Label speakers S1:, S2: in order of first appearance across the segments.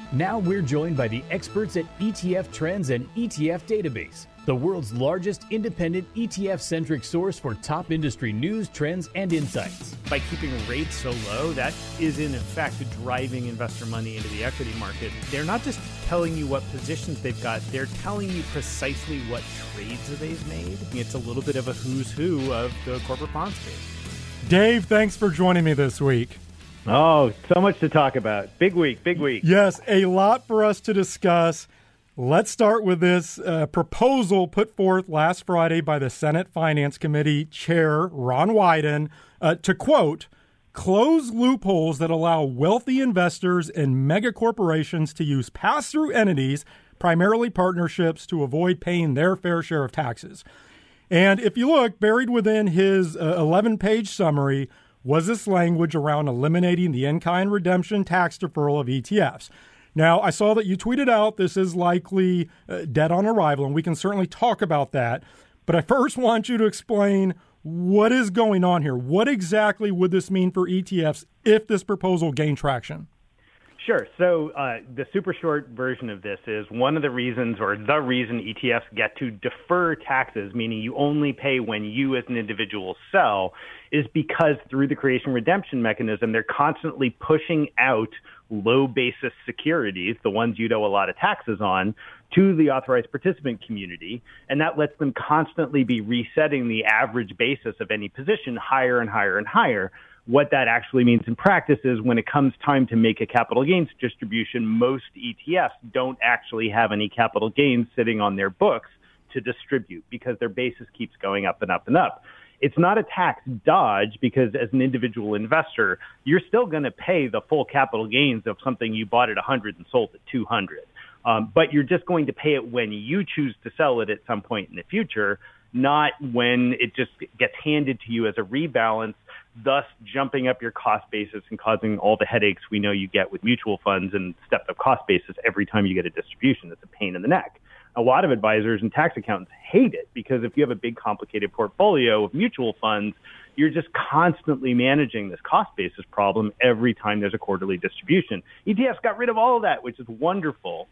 S1: Now we're joined by the experts at ETF Trends and ETF Database, the world's largest independent ETF-centric source for top industry news, trends, and insights.
S2: By keeping rates so low, that is in effect driving investor money into the equity market. They're not just telling you what positions they've got, they're telling you precisely what trades they've made. It's a little bit of a who's who of the corporate bond space.
S3: Dave, thanks for joining me this week.
S4: Oh, so much to talk about. Big week, big week.
S3: Yes, a lot for us to discuss. Let's start with this proposal put forth last Friday by the Senate Finance Committee Chair Ron Wyden to, quote, close loopholes that allow wealthy investors and mega corporations to use pass-through entities, primarily partnerships, to avoid paying their fair share of taxes. And if you look, buried within his 11-page summary was this language around eliminating the in-kind redemption tax deferral of ETFs. Now, I saw that you tweeted out this is likely dead on arrival, and we can certainly talk about that. But I first want you to explain what is going on here. What exactly would this mean for ETFs if this proposal gained traction?
S4: Sure. So the super short version of this is one of the reasons, or the reason ETFs get to defer taxes, meaning you only pay when you as an individual sell, is because through the creation redemption mechanism, they're constantly pushing out low basis securities, the ones you'd owe a lot of taxes on, to the authorized participant community. And that lets them constantly be resetting the average basis of any position higher and higher and higher. What that actually means in practice is when it comes time to make a capital gains distribution, most ETFs don't actually have any capital gains sitting on their books to distribute because their basis keeps going up and up and up. It's not a tax dodge because as an individual investor, you're still going to pay the full capital gains of something you bought at 100 and sold at 200. But you're just going to pay it when you choose to sell it at some point in the future, not when it just gets handed to you as a rebalance, thus jumping up your cost basis and causing all the headaches we know you get with mutual funds and stepped up cost basis every time you get a distribution. It's a pain in the neck. A lot of advisors and tax accountants hate it because if you have a big complicated portfolio of mutual funds, you're just constantly managing this cost basis problem every time there's a quarterly distribution. ETFs got rid of all of that, which is wonderful.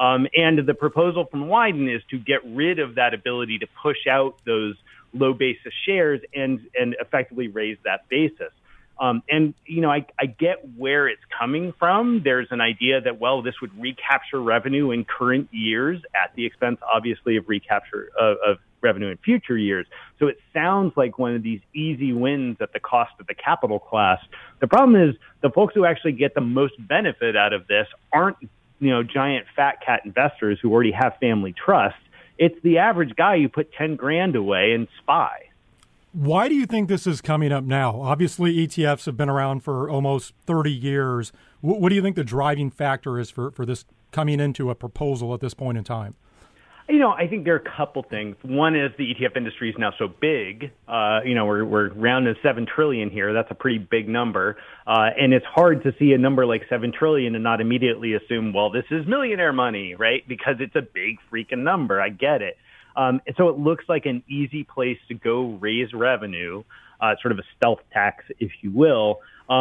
S4: And the proposal from Wyden is to get rid of that ability to push out those low basis shares and effectively raise that basis. And, you know, I get where it's coming from. There's an idea that, well, this would recapture revenue in current years at the expense, obviously, of recapture of revenue in future years. So it sounds like one of these easy wins at the cost of the capital class. The problem is the folks who actually get the most benefit out of this aren't, you know, giant fat cat investors who already have family trusts. It's the average guy who put 10 grand away in SPY.
S3: Why do you think this is coming up now? Obviously, ETFs have been around for almost 30 years. What do you think the driving factor is for this coming into a proposal at this point in time?
S4: You know, I think there are a couple things. One is the ETF industry is now so big. You know, we're rounding $7 trillion here. That's a pretty big number. And it's hard to see a number like $7 trillion and not immediately assume, well, this is millionaire money, right? Because it's a big freaking number. I get it. And so it looks like an easy place to go raise revenue, sort of a stealth tax, if you will,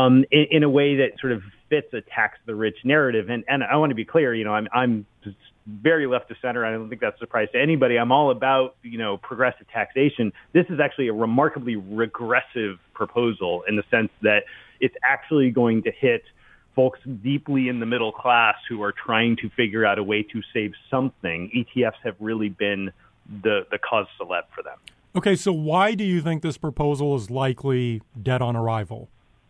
S4: in a way that sort of fits a tax the rich narrative. And I want to be clear, you know, I'm just very left of center. I don't think that's a surprise to anybody. I'm all about, you know, progressive taxation. This is actually a remarkably regressive proposal in the sense that it's actually going to hit folks deeply in the middle class who are trying to figure out a way to save something. ETFs have really been the cause célèbre for them.
S3: Okay, so why do you think this proposal is likely dead on arrival?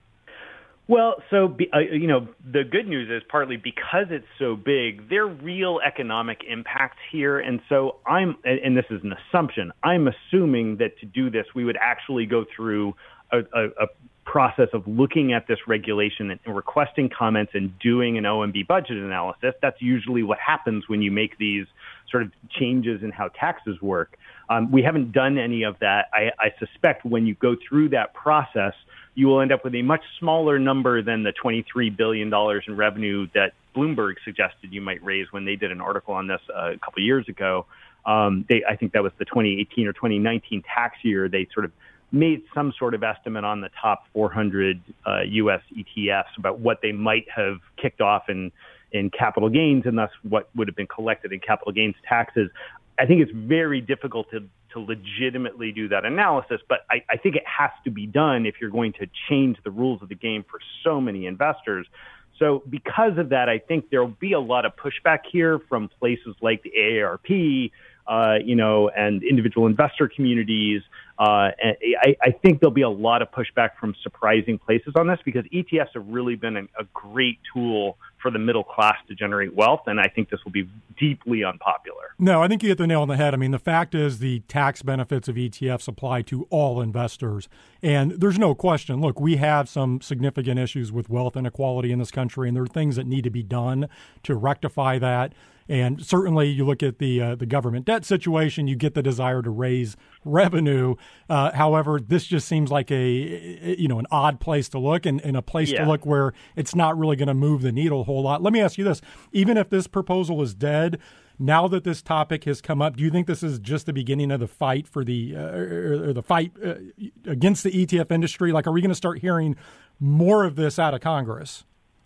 S4: Well, so, you know, the good news is partly because it's so big, there are real economic impacts here. And so and this is an assumption, I'm assuming that to do this, we would actually go through a process of looking at this regulation and requesting comments and doing an OMB budget analysis. That's usually what happens when you make these sort of changes in how taxes work. We haven't done any of that. I suspect when you go through that process, you will end up with a much smaller number than the $23 billion in revenue that Bloomberg suggested you might raise when they did an article on this a couple of years ago. I think that was the 2018 or 2019 tax year. They sort of made some sort of estimate on the top 400 U.S. ETFs about what they might have kicked off in capital gains, and thus what would have been collected in capital gains taxes. I think it's very difficult to legitimately do that analysis, but I think it has to be done if you're going to change the rules of the game for so many investors. So because of that, I think there will be a lot of pushback here from places like the AARP, and individual investor communities. And I think there'll be a lot of pushback from surprising places on this because ETFs have really been a great tool for the middle class to generate wealth, and I think this will be deeply unpopular.
S3: No, I think you hit the nail on the head. I mean, the fact is the tax benefits of ETFs apply to all investors, and there's no question. Look, we have some significant issues with wealth inequality in this country, and there are things that need to be done to rectify that. And certainly you look at the government debt situation, you get the desire to raise revenue. However, this just seems like an odd place to look and a place to look where it's not really going to move the needle a whole lot. Let me ask you this. Even if this proposal is dead, now that this topic has come up, do you think this is just the beginning of the fight for the fight against the ETF industry? Like, are we going to start hearing more of this out of Congress?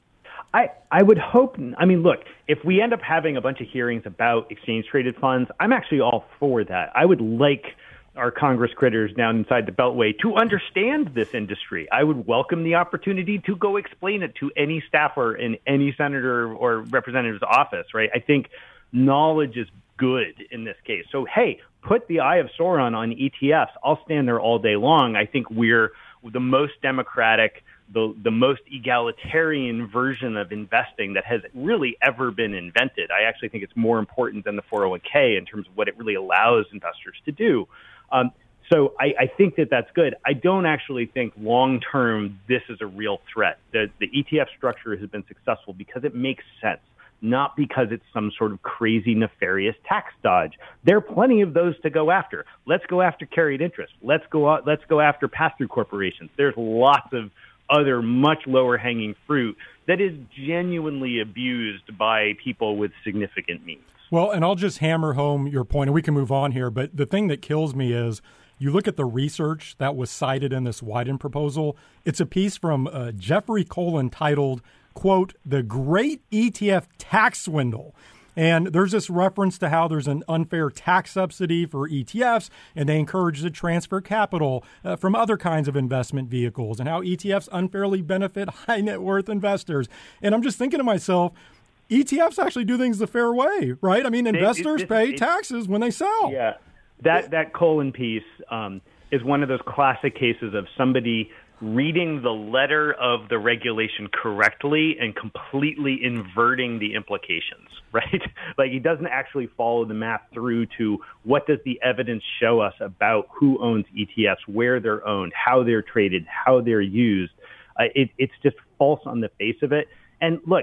S4: I would hope. I mean, look, if we end up having a bunch of hearings about exchange-traded funds, I'm actually all for that. I would like our Congress critters down inside the Beltway to understand this industry. I would welcome the opportunity to go explain it to any staffer in any senator or representative's office, right? I think knowledge is good in this case. So, hey, put the Eye of Sauron on ETFs. I'll stand there all day long. I think we're the most democratic, the most egalitarian version of investing that has really ever been invented. I actually think it's more important than the 401k in terms of what it really allows investors to do. So I think that that's good. I don't actually think long-term this is a real threat. The ETF structure has been successful because it makes sense, not because it's some sort of crazy, nefarious tax dodge. There are plenty of those to go after. Let's go after carried interest. Let's go after pass-through corporations. There's lots of other much lower hanging fruit that is genuinely abused by people with significant means.
S3: Well, and I'll just hammer home your point, and we can move on here, but the thing that kills me is you look at the research that was cited in this Wyden proposal. It's a piece from Jeffrey Colin titled, quote, "The Great ETF Tax Swindle." And there's this reference to how there's an unfair tax subsidy for ETFs, and they encourage to transfer capital from other kinds of investment vehicles, and how ETFs unfairly benefit high net worth investors. And I'm just thinking to myself, ETFs actually do things the fair way, right? I mean, investors pay taxes when they sell.
S4: Yeah, that Colin piece is one of those classic cases of somebody reading the letter of the regulation correctly and completely inverting the implications, right? Like, he doesn't actually follow the math through to what does the evidence show us about who owns ETFs, where they're owned, how they're traded, how they're used. It's just false on the face of it. And look,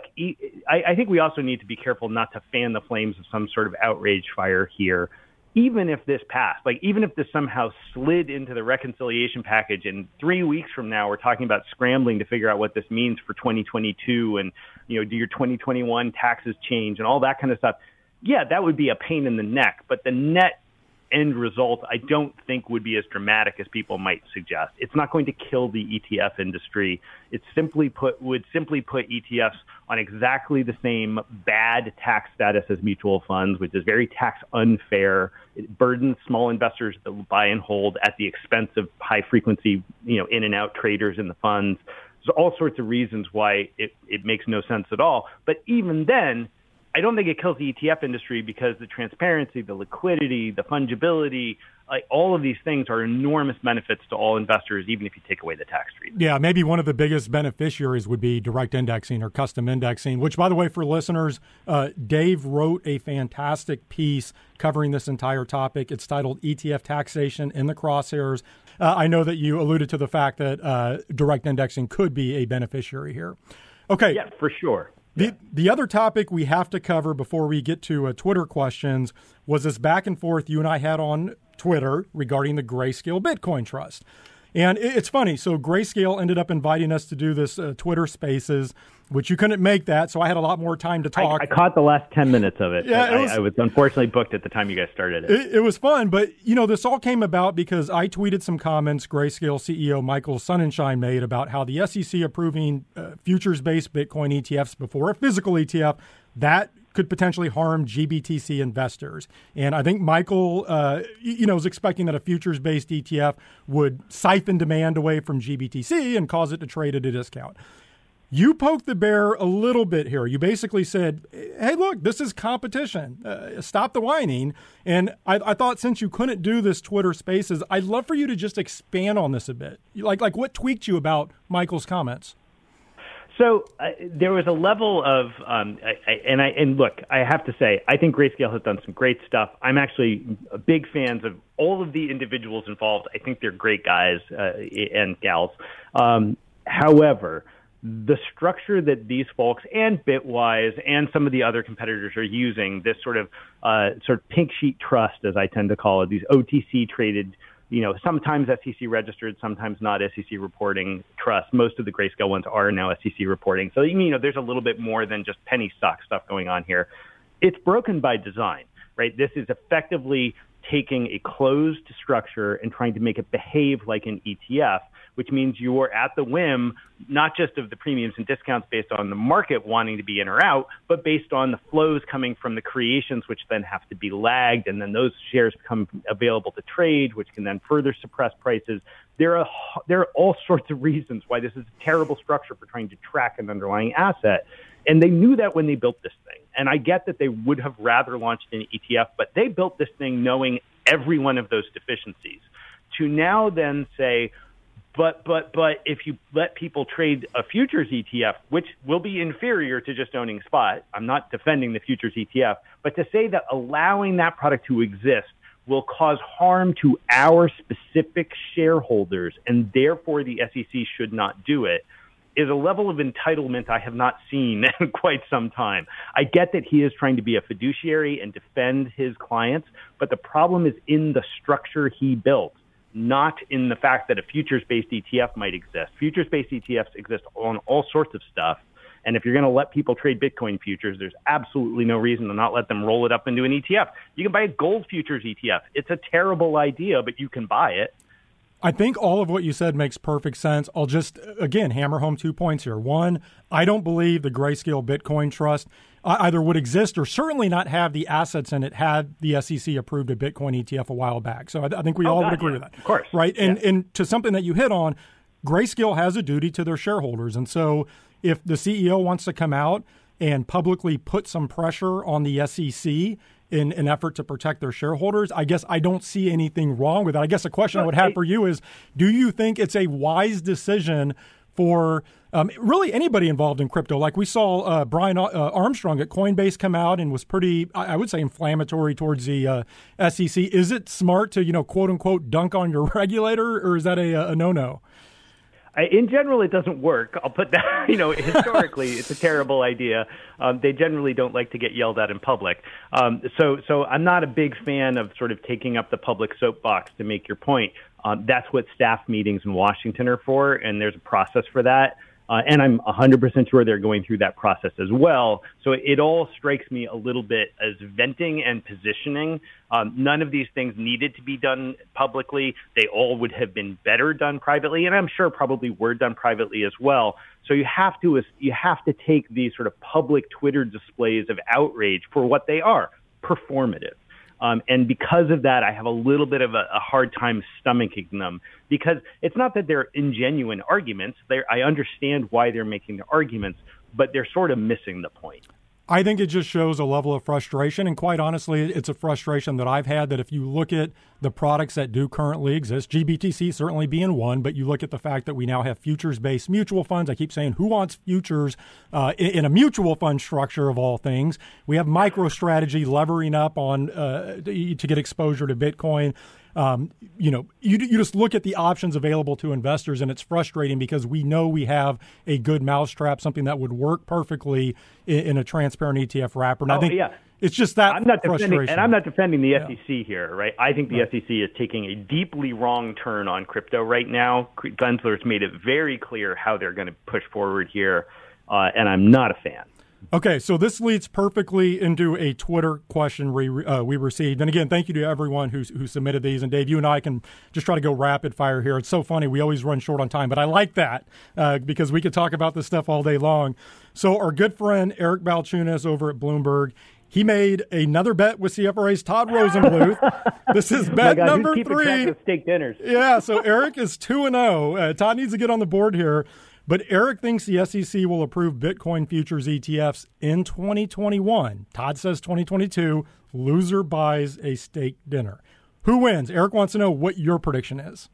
S4: I think we also need to be careful not to fan the flames of some sort of outrage fire here. Even if this passed, like even if this somehow slid into the reconciliation package and 3 weeks from now, we're talking about scrambling to figure out what this means for 2022 and, do your 2021 taxes change and all that kind of stuff. Yeah, that would be a pain in the neck, but the net end result, I don't think would be as dramatic as people might suggest. It's not going to kill the ETF industry. It would simply put ETFs on exactly the same bad tax status as mutual funds, which is very tax unfair. It burdens small investors that buy and hold at the expense of high frequency, in and out traders in the funds. There's all sorts of reasons why it makes no sense at all. But even then, I don't think it kills the ETF industry because the transparency, the liquidity, the fungibility, all of these things are enormous benefits to all investors, even if you take away the tax treatment.
S3: Yeah, maybe one of the biggest beneficiaries would be direct indexing or custom indexing, which, by the way, for listeners, Dave wrote a fantastic piece covering this entire topic. It's titled ETF Taxation in the Crosshairs. I know that you alluded to the fact that direct indexing could be a beneficiary here. Okay.
S4: Yeah, for sure.
S3: The other topic we have to cover before we get to Twitter questions was this back and forth you and I had on Twitter regarding the Grayscale Bitcoin Trust. And it's funny. So Grayscale ended up inviting us to do this Twitter Spaces, which you couldn't make that, so I had a lot more time to talk.
S4: I caught the last 10 minutes of it.
S3: Yeah,
S4: I was unfortunately booked at the time you guys started it.
S3: It was fun, but this all came about because I tweeted some comments Grayscale CEO Michael Sonnenschein made about how the SEC approving futures-based Bitcoin ETFs before a physical ETF, that could potentially harm GBTC investors. And I think Michael, was expecting that a futures-based ETF would siphon demand away from GBTC and cause it to trade at a discount. You poked the bear a little bit here. You basically said, hey, look, this is competition. Stop the whining. And I thought since you couldn't do this Twitter Spaces, I'd love for you to just expand on this a bit. Like what tweaked you about Michael's comments?
S4: So there was a level of, and look, I have to say, I think Grayscale has done some great stuff. I'm actually a big fan of all of the individuals involved. I think they're great guys and gals. However, the structure that these folks and Bitwise and some of the other competitors are using, this sort of pink sheet trust, as I tend to call it, these OTC traded, sometimes SEC registered, sometimes not SEC reporting trust. Most of the Grayscale ones are now SEC reporting. So, there's a little bit more than just penny stock stuff going on here. It's broken by design, right? This is effectively taking a closed structure and trying to make it behave like an ETF, which means you're at the whim, not just of the premiums and discounts based on the market wanting to be in or out, but based on the flows coming from the creations, which then have to be lagged, and then those shares become available to trade, which can then further suppress prices. There are all sorts of reasons why this is a terrible structure for trying to track an underlying asset. And they knew that when they built this thing. And I get that they would have rather launched an ETF, but they built this thing knowing every one of those deficiencies. To now then say, but if you let people trade a futures ETF, which will be inferior to just owning spot, I'm not defending the futures ETF, but to say that allowing that product to exist will cause harm to our specific shareholders, and therefore the SEC should not do it, is a level of entitlement I have not seen in quite some time. I get that he is trying to be a fiduciary and defend his clients, but the problem is in the structure he built, not in the fact that a futures-based ETF might exist. Futures-based ETFs exist on all sorts of stuff, and if you're going to let people trade Bitcoin futures, there's absolutely no reason to not let them roll it up into an ETF. You can buy a gold futures ETF. It's a terrible idea, but you can buy it.
S3: I think all of what you said makes perfect sense. I'll just, again, hammer home 2 points here. One, I don't believe the Grayscale Bitcoin Trust either would exist or certainly not have the assets in it had the SEC approved a Bitcoin ETF a while back. So I think we all would agree with that.
S4: Of course.
S3: Right? And to something that you hit on, Grayscale has a duty to their shareholders. And so if the CEO wants to come out and publicly put some pressure on the SEC in an effort to protect their shareholders, I guess I don't see anything wrong with that. I guess a question I would have for you is, do you think it's a wise decision for really anybody involved in crypto? Like we saw Brian Armstrong at Coinbase come out and was pretty, I would say, inflammatory towards the SEC. Is it smart to, quote unquote, dunk on your regulator, or is that a no-no?
S4: In general, it doesn't work. I'll put that, historically, it's a terrible idea. They generally don't like to get yelled at in public. So I'm not a big fan of sort of taking up the public soapbox to make your point. That's what staff meetings in Washington are for, and there's a process for that. And I'm 100% sure they're going through that process as well. So it all strikes me a little bit as venting and positioning. None of these things needed to be done publicly. They all would have been better done privately, and I'm sure probably were done privately as well. So you have to take these sort of public Twitter displays of outrage for what they are, performative. And because of that, I have a little bit of a hard time stomaching them, because it's not that they're ingenuine arguments. I understand why they're making the arguments, but they're sort of missing the point.
S3: I think it just shows a level of frustration. And quite honestly, it's a frustration that I've had that if you look at the products that do currently exist, GBTC certainly being one, but you look at the fact that we now have futures-based mutual funds. I keep saying, who wants futures in a mutual fund structure of all things? We have MicroStrategy levering up on to get exposure to Bitcoin. You just look at the options available to investors, and it's frustrating because we know we have a good mousetrap, something that would work perfectly in a transparent ETF wrapper. And I think, It's just that
S4: I'm not defending the
S3: Yeah.
S4: SEC here, right? I think the SEC is taking a deeply wrong turn on crypto right now. Gensler's made it very clear how they're going to push forward here, and I'm not a fan.
S3: Okay, so this leads perfectly into a Twitter question we received. And again, thank you to everyone who submitted these. And Dave, you and I can just try to go rapid fire here. It's so funny. We always run short on time, but I like that because we could talk about this stuff all day long. So our good friend Eric Balchunas over at Bloomberg, he made another bet with CFRA's Todd Rosenbluth. This is bet number 3.
S4: Steak dinners.
S3: Yeah, so Eric is 2-0. Todd needs to get on the board here. But Eric thinks the SEC will approve Bitcoin futures ETFs in 2021. Todd says 2022. Loser buys a steak dinner. Who wins? Eric wants to know what your prediction is.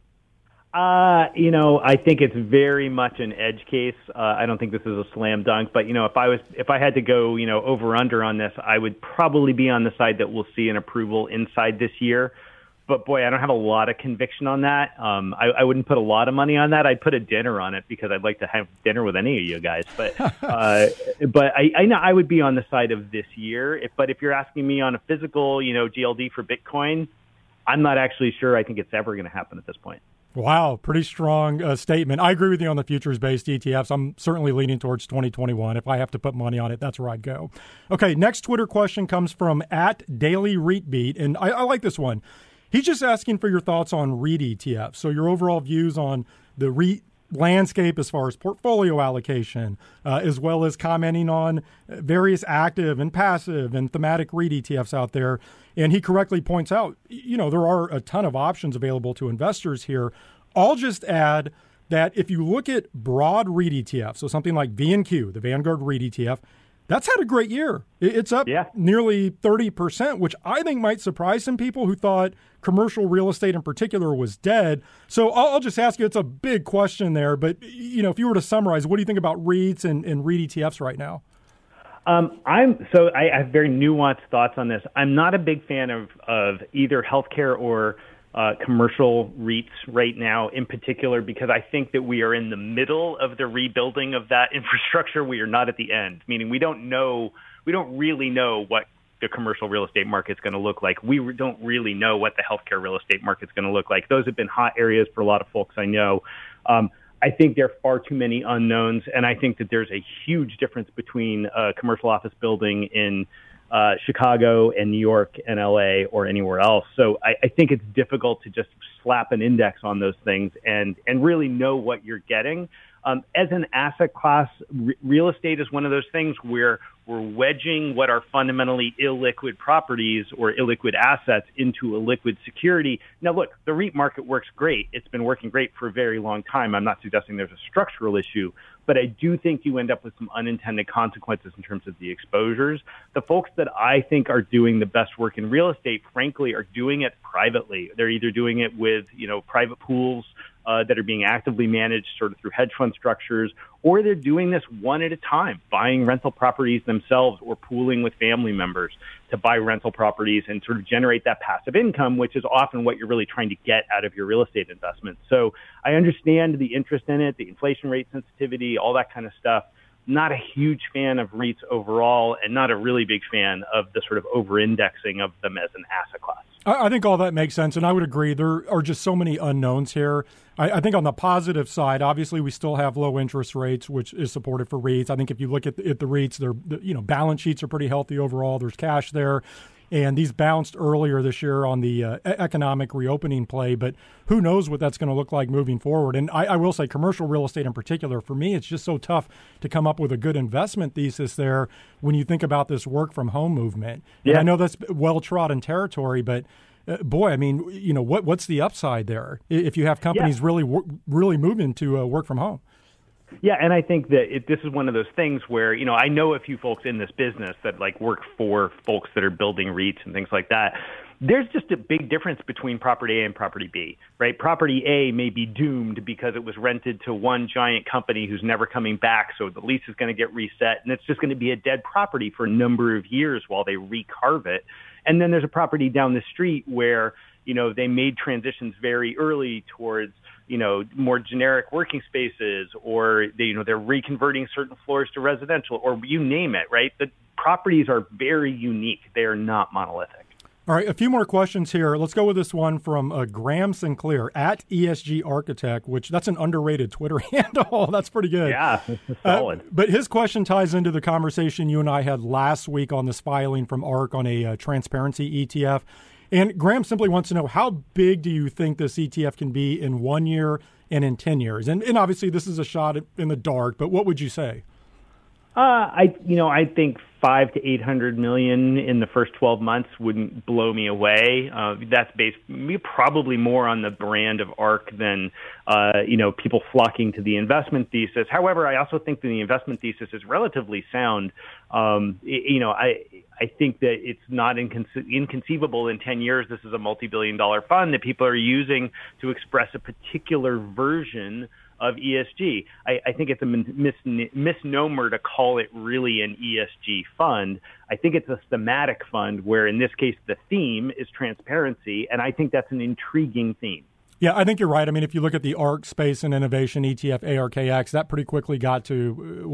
S4: I think it's very much an edge case. I don't think this is a slam dunk, but if I had to go, over under on this, I would probably be on the side that we'll see an approval inside this year. But boy, I don't have a lot of conviction on that. I wouldn't put a lot of money on that. I'd put a dinner on it because I'd like to have dinner with any of you guys. But I know I would be on the side of this year. But if you're asking me on a physical, GLD for Bitcoin, I'm not actually sure. I think it's ever going to happen at this point.
S3: Wow, pretty strong statement. I agree with you on the futures-based ETFs. I'm certainly leaning towards 2021. If I have to put money on it, that's where I'd go. Okay, next Twitter question comes from @DailyREITBeat, and I like this one. He's just asking for your thoughts on REIT ETFs. So your overall views on the REIT landscape as far as portfolio allocation, as well as commenting on various active and passive and thematic REIT ETFs out there. And he correctly points out, there are a ton of options available to investors here. I'll just add that if you look at broad REIT ETFs, so something like VNQ, the Vanguard REIT ETF, that's had a great year. It's up nearly 30%, which I think might surprise some people who thought commercial real estate in particular was dead. So I'll just ask you, it's a big question there, but if you were to summarize, what do you think about REITs and REIT ETFs right now?
S4: I have very nuanced thoughts on this. I'm not a big fan of either healthcare or commercial REITs right now in particular, because I think that we are in the middle of the rebuilding of that infrastructure. We are not at the end, meaning we don't really know what the commercial real estate market's going to look like. We don't really know what the healthcare real estate market's going to look like. Those have been hot areas for a lot of folks I know. I think there are far too many unknowns, and I think that there's a huge difference between a commercial office building in Chicago and New York and LA or anywhere else. So I think it's difficult to just slap an index on those things and really know what you're getting. As an asset class, real estate is one of those things where we're wedging what are fundamentally illiquid properties or illiquid assets into a liquid security. Now, look, the REIT market works great. It's been working great for a very long time. I'm not suggesting there's a structural issue, but I do think you end up with some unintended consequences in terms of the exposures. The folks that I think are doing the best work in real estate, frankly, are doing it privately. They're either doing it with, private pools that are being actively managed sort of through hedge fund structures, or they're doing this one at a time, buying rental properties themselves or pooling with family members to buy rental properties and sort of generate that passive income, which is often what you're really trying to get out of your real estate investment. So I understand the interest in it, the inflation rate sensitivity, all that kind of stuff. Not a huge fan of REITs overall, and not a really big fan of the sort of over-indexing of them as an asset class.
S3: I think all that makes sense, and I would agree. There are just so many unknowns here. I think on the positive side, obviously, we still have low interest rates, which is supportive for REITs. I think if you look at the REITs, their balance sheets are pretty healthy overall. There's cash there. And these bounced earlier this year on the economic reopening play, but who knows what that's going to look like moving forward. And I will say commercial real estate in particular, for me, it's just so tough to come up with a good investment thesis there when you think about this work from home movement. Yeah. And I know that's well-trodden territory, but boy, I mean, what's the upside there if you have companies really moving to work from home?
S4: Yeah, and I think that this is one of those things where, I know a few folks in this business that work for folks that are building REITs and things like that. There's just a big difference between property A and property B, right? Property A may be doomed because it was rented to one giant company who's never coming back, so the lease is going to get reset, and it's just going to be a dead property for a number of years while they recarve it. And then there's a property down the street where, they made transitions very early towards more generic working spaces, or they're reconverting certain floors to residential, or you name it, right? The properties are very unique. They are not monolithic.
S3: All right, a few more questions here. Let's go with this one from Graham Sinclair at ESG Architect, which that's an underrated Twitter handle. That's pretty good.
S4: Yeah, solid.
S3: But his question ties into the conversation you and I had last week on this filing from ARK on a transparency ETF. And Graham simply wants to know, how big do you think this ETF can be in 1 year and in 10 years? And obviously this is a shot in the dark, but what would you say?
S4: I think 500 to 800 million in the first 12 months wouldn't blow me away. That's based probably more on the brand of ARK than, people flocking to the investment thesis. However, I also think that the investment thesis is relatively sound. I think that it's not inconceivable in 10 years. This is a multi-billion-dollar fund that people are using to express a particular version of ESG. I think it's a misnomer to call it really an ESG fund. I think it's a thematic fund where, in this case, the theme is transparency, and I think that's an intriguing theme.
S3: Yeah, I think you're right. I mean, if you look at the ARK Space and Innovation ETF, ARKX, that pretty quickly got to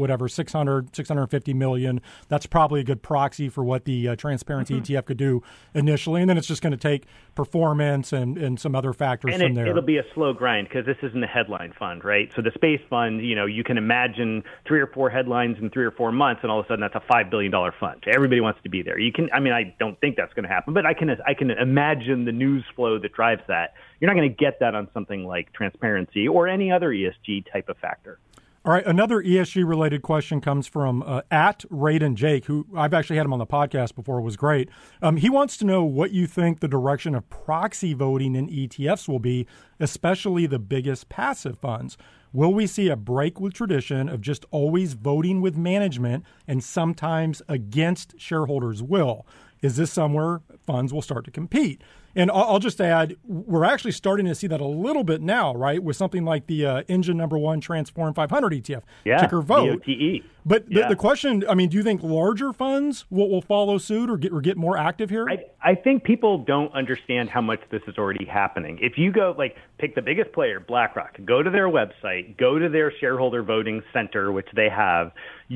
S3: 650 million. That's probably a good proxy for what the transparency ETF could do initially. And then it's just going to take performance and some other factors from there.
S4: It'll be a slow grind because this isn't a headline fund, right? So the space fund, you can imagine 3 or 4 headlines in 3 or 4 months, and all of a sudden that's a $5 billion fund. Everybody wants to be there. I don't think that's going to happen, but I can imagine the news flow that drives that. You're not going to get that on something like transparency or any other ESG type of factor.
S3: All right, another ESG-related question comes from at Raiden Jake, who I've actually had him on the podcast before. It was great. He wants to know what you think the direction of proxy voting in ETFs will be, especially the biggest passive funds. Will we see a break with tradition of just always voting with management and sometimes against shareholders' will? Is this somewhere funds will start to compete? And I'll just add, we're actually starting to see that a little bit now, right, with something like the Engine No. 1 Transform 500 ETF, ticker VOTE.
S4: VOTE.
S3: But the question, do you think larger funds will follow suit or get more active here?
S4: I think people don't understand how much this is already happening. If you go, pick the biggest player, BlackRock, go to their website, go to their shareholder voting center, which they have,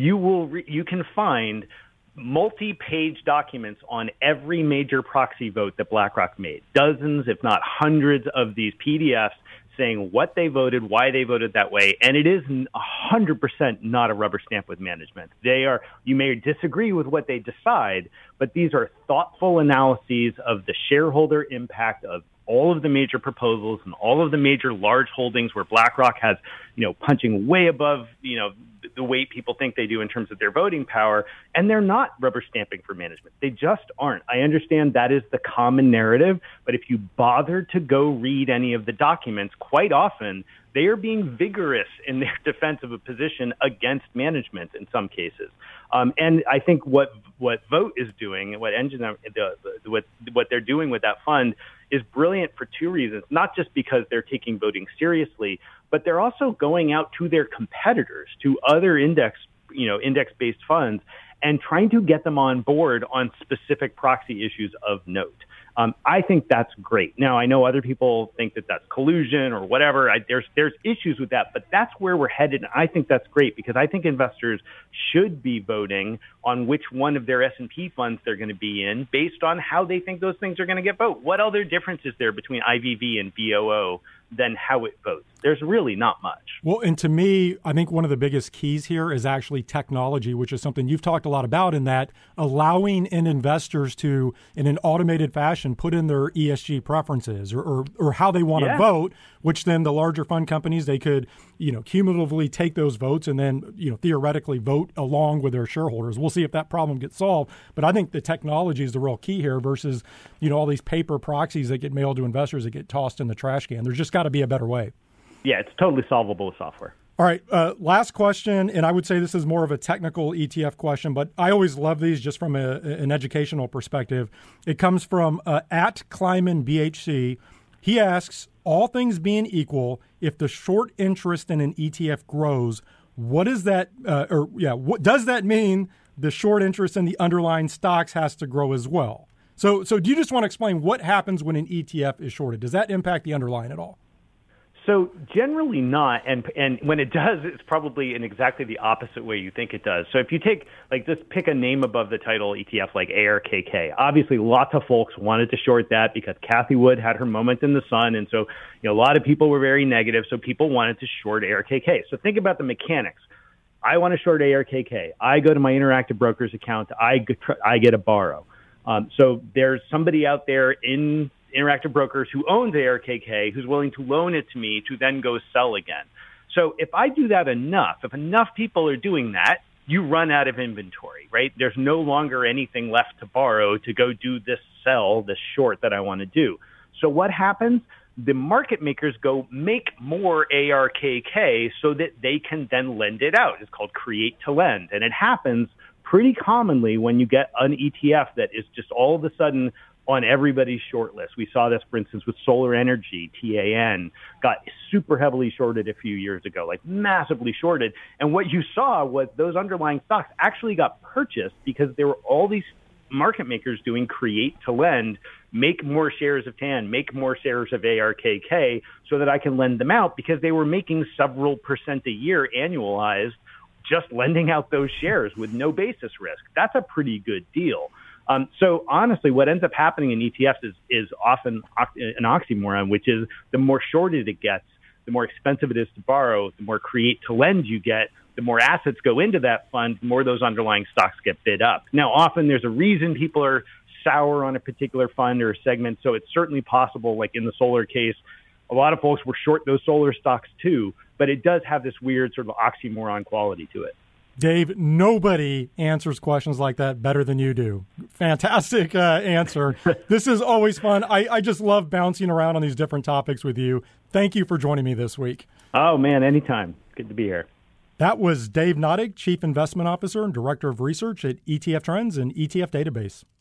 S4: you can find multi-page documents on every major proxy vote that BlackRock made. Dozens, if not hundreds, of these PDFs saying what they voted, why they voted that way, and it is 100% not a rubber stamp with management. You may disagree with what they decide, but these are thoughtful analyses of the shareholder impact of all of the major proposals and all of the major large holdings where BlackRock has, punching way above, the weight people think they do in terms of their voting power, and they're not rubber stamping for management. They just aren't. I understand that is the common narrative, but if you bother to go read any of the documents, quite often they are being vigorous in their defense of a position against management in some cases. And I think what VOTE is doing, what they're doing with that fund is brilliant for 2 reasons. Not just because they're taking voting seriously, but they're also going out to their competitors, to other index-based funds, and trying to get them on board on specific proxy issues of note. I think that's great. Now, I know other people think that that's collusion or whatever. There's issues with that, but that's where we're headed. And I think that's great because I think investors should be voting on which one of their S&P funds they're going to be in based on how they think those things are going to get voted. What other difference is there between IVV and VOO than how it votes? There's really not much.
S3: Well, and to me, I think one of the biggest keys here is actually technology, which is something you've talked a lot about, in that allowing investors to, in an automated fashion, put in their ESG preferences or how they want to vote, which then the larger fund companies, they could, cumulatively take those votes and then, theoretically vote along with their shareholders. We'll see if that problem gets solved. But I think the technology is the real key here versus, all these paper proxies that get mailed to investors that get tossed in the trash can. There's just got to be a better way.
S4: Yeah, it's totally solvable with software.
S3: All right, last question, and I would say this is more of a technical ETF question, but I always love these just from an educational perspective. It comes from at Kleiman BHC. He asks, all things being equal, if the short interest in an ETF grows, what does that mean the short interest in the underlying stocks has to grow as well? So do you just want to explain what happens when an ETF is shorted? Does that impact the underlying at all?
S4: So generally not, and when it does, it's probably in exactly the opposite way you think it does. So if you take, like, just pick a name above the title ETF like ARKK. Obviously, lots of folks wanted to short that because Cathie Wood had her moment in the sun, and so a lot of people were very negative, so people wanted to short ARKK. So think about the mechanics. I want to short ARKK. I go to my Interactive Brokers account. I get a borrow. So there's somebody out there in Interactive Brokers who owns ARKK who's willing to loan it to me to then go sell again. So if I do that enough, if enough people are doing that, you run out of inventory, right? There's no longer anything left to borrow to go do this sell, this short that I want to do. So what happens? The market makers go make more ARKK so that they can then lend it out. It's called create to lend. And it happens pretty commonly when you get an ETF that is just all of a sudden on everybody's short list. We saw this, for instance, with Solar Energy. TAN got super heavily shorted a few years ago, like massively shorted. And what you saw was those underlying stocks actually got purchased because there were all these market makers doing create to lend, make more shares of TAN, make more shares of ARKK so that I can lend them out because they were making several percent a year annualized just lending out those shares with no basis risk. That's a pretty good deal. So honestly, what ends up happening in ETFs is often an oxymoron, which is the more shorted it gets, the more expensive it is to borrow, the more create to lend you get, the more assets go into that fund, the more those underlying stocks get bid up. Now, often there's a reason people are sour on a particular fund or a segment, so it's certainly possible, like in the solar case, a lot of folks were short those solar stocks too, but it does have this weird sort of oxymoron quality to it.
S3: Dave, nobody answers questions like that better than you do. Fantastic answer. This is always fun. I just love bouncing around on these different topics with you. Thank you for joining me this week.
S4: Oh, man, anytime. Good to be here.
S3: That was Dave Nadig, Chief Investment Officer and Director of Research at ETF Trends and ETF Database.